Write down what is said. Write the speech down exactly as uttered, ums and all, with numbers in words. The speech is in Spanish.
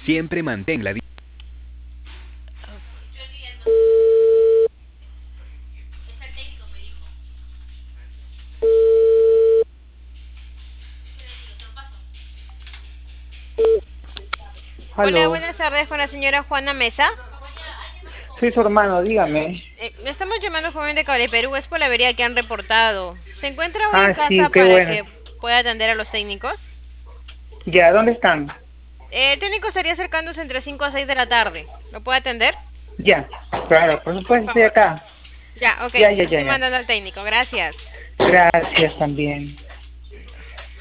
Siempre mantén la... di- Hola, Aló, buenas tardes con la señora Juana Mesa. soy su hermano, dígame. Eh, le estamos llamando joven de Cable Perú, es por la avería que han reportado. ¿Se encuentra hoy en Ah, sí, casa qué para bueno. que pueda atender a los técnicos? Ya, ¿dónde están? Eh, el técnico estaría acercándose entre cinco a seis de la tarde. ¿Lo puede atender? Ya, claro, por Por supuesto, estoy favor. acá. Ya, ok, Ya, ya, lo ya, estoy ya. mandando al técnico, gracias. Gracias también.